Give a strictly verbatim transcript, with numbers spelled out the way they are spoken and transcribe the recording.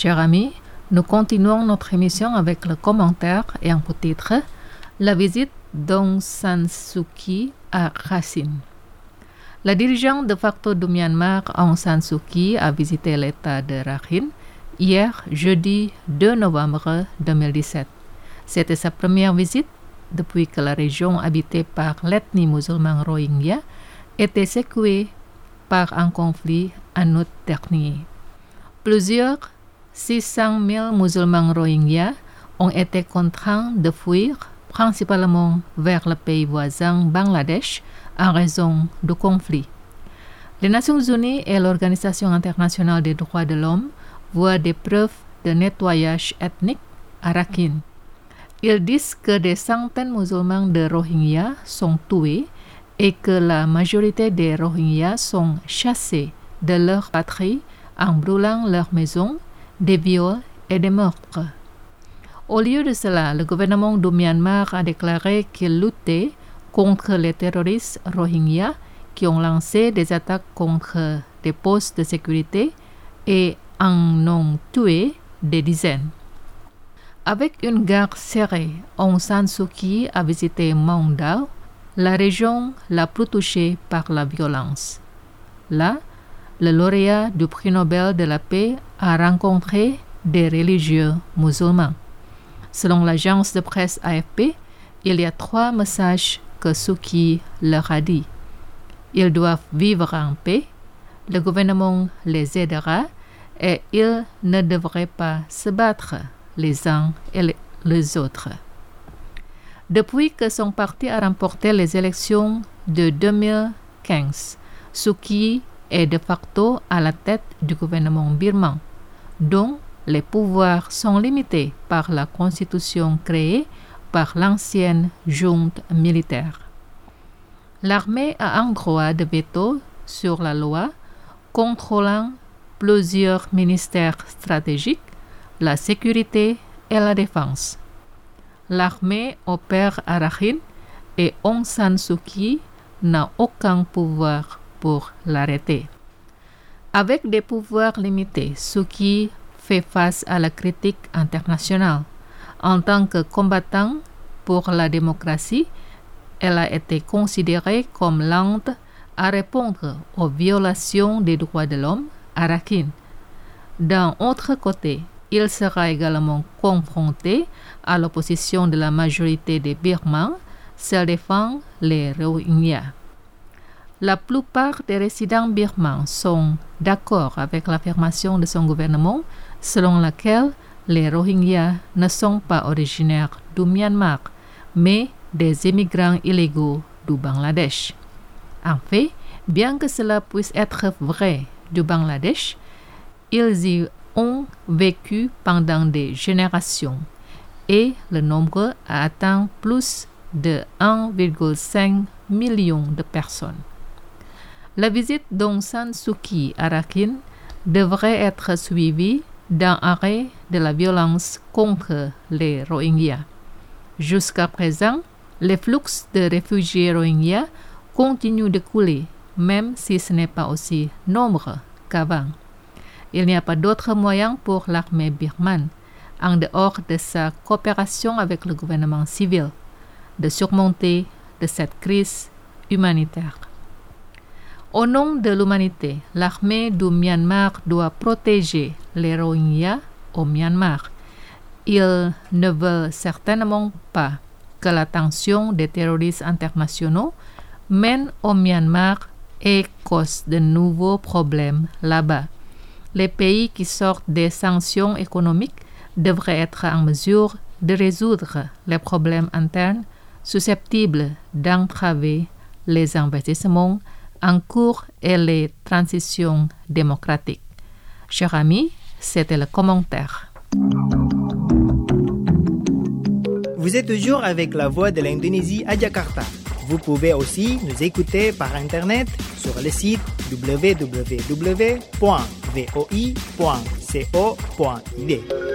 Chers amis, nous continuons notre émission avec le commentaire et un titre « La visite d'Aung San Suu Kyi à Rakhine ». La dirigeante de facto du Myanmar, Aung San Suu Kyi, a visité l'État de Rakhine hier, jeudi deux novembre deux mille dix-sept. C'était sa première visite depuis que la région habitée par l'ethnie musulmane Rohingya était secouée par un conflit en août dernier. Plusieurs six cent mille musulmans Rohingya ont été contraints de fuir principalement vers le pays voisin Bangladesh en raison du conflit. Les Nations Unies et l'Organisation internationale des droits de l'homme voient des preuves de nettoyage ethnique à Rakhine. Ils disent que des centaines de musulmans de Rohingya sont tués et que la majorité des Rohingyas sont chassés de leur patrie en brûlant leurs maisons, des viols et des meurtres. Au lieu de cela, le gouvernement du Myanmar a déclaré qu'il luttait contre les terroristes Rohingyas qui ont lancé des attaques contre des postes de sécurité et en ont tué des dizaines. Avec une guerre serrée, Aung San Suu Kyi a visité Maung Dao, la région la plus touchée par la violence. Là, le lauréat du prix Nobel de la paix a rencontré des religieux musulmans. Selon l'agence de presse A F P, il y a trois messages que Suu Kyi leur a dit. Ils doivent vivre en paix, le gouvernement les aidera et ils ne devraient pas se battre les uns et les autres. Depuis que son parti a remporté les élections de deux mille quinze, Suu Kyi est de facto à la tête du gouvernement birman, dont les pouvoirs sont limités par la constitution créée par l'ancienne junte militaire. L'armée a un droit de veto sur la loi contrôlant plusieurs ministères stratégiques, la sécurité et la défense. L'armée opère à Rakhine et Aung San Suu Kyi n'a aucun pouvoir pour l'arrêter. Avec des pouvoirs limités, Suu Kyi fait face à la critique internationale. En tant que combattant pour la démocratie, elle a été considérée comme lente à répondre aux violations des droits de l'homme à Rakhine. D'un autre côté, il sera également confronté à l'opposition de la majorité des Birmans, celle défend les Rohingyas. La plupart des résidents birmans sont d'accord avec l'affirmation de son gouvernement selon laquelle les Rohingyas ne sont pas originaires du Myanmar, mais des immigrants illégaux du Bangladesh. En fait, bien que cela puisse être vrai du Bangladesh, ils y ont vécu pendant des générations et le nombre a atteint plus de un virgule cinq million de personnes. La visite d'Aung San Suu Kyi à Rakhine devrait être suivie d'un arrêt de la violence contre les Rohingyas. Jusqu'à présent, les flux de réfugiés Rohingyas continuent de couler, même si ce n'est pas aussi nombreux qu'avant. Il n'y a pas d'autre moyen pour l'armée birmane, en dehors de sa coopération avec le gouvernement civil, de surmonter de cette crise humanitaire. Au nom de l'humanité, l'armée du Myanmar doit protéger les Rohingyas au Myanmar. Ils ne veulent certainement pas que l'attention des terroristes internationaux mène au Myanmar et cause de nouveaux problèmes là-bas. Les pays qui sortent des sanctions économiques devraient être en mesure de résoudre les problèmes internes susceptibles d'entraver les investissements en cours et les transitions démocratiques. Chers amis, c'était le commentaire. Vous êtes toujours avec la voix de l'Indonésie à Jakarta. Vous pouvez aussi nous écouter par Internet sur le site w w w point v o i point co point i d.